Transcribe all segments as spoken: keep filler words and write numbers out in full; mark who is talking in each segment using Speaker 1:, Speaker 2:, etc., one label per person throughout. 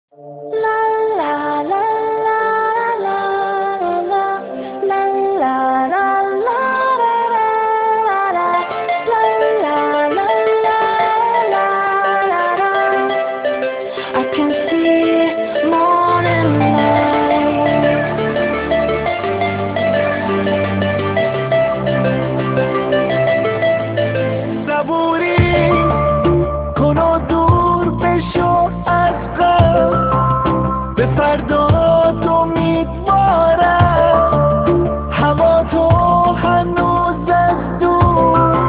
Speaker 1: I can see morning light.
Speaker 2: صبوری کن و دور بشو از غم، به فردات امیدوارم، هوا تو هنوز از دور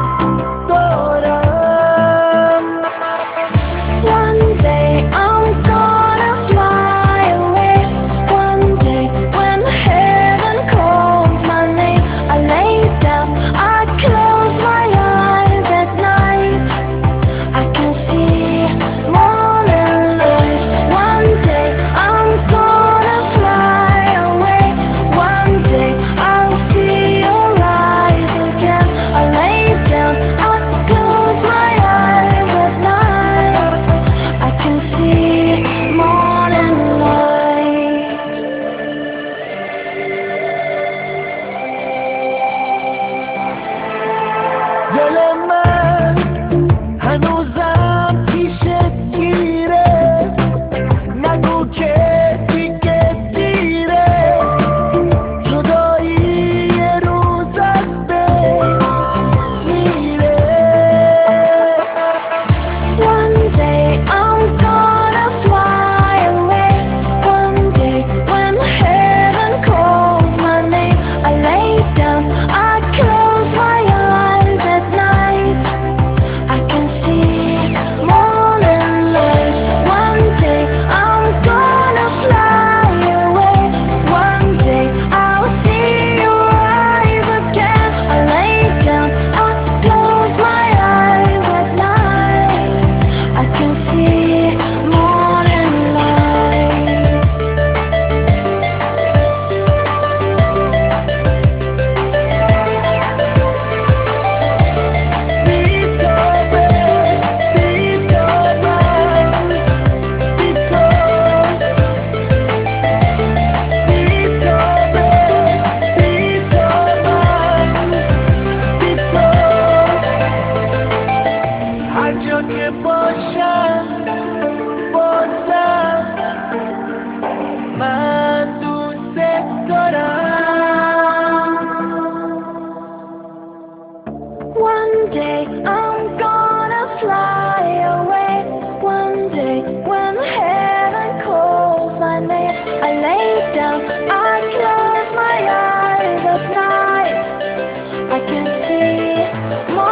Speaker 2: دارم.
Speaker 1: One day I'm gonna fly away. One day when heaven calls my name, I lay down, I close my eyes at night. I can see morning light. One day I'm gonna fly away. One day I'll see your eyes again. I lay down, I close my eyes at night. I can see morning light.
Speaker 2: دل من هنوزم پیشت گیره، نگو که دیگه دیره، جدایی یه روز از بین میره.
Speaker 1: One day I'm gonna fly away. One day when heaven calls my name, I lay down, I close my eyes at night. I can see morning light. One day I'm gonna fly away. One day I'll see your eyes again. I lay down, I close my eyes at night. I can see morning light.
Speaker 2: بی تو به بی تو من، بی تو بی تو به بی تو من، بی تو هر جا که باشم بازم من دوست دارم.
Speaker 1: One day I'm gonna fly away. One day when heaven calls my name, I lay down, I close my eyes at night. I can see more.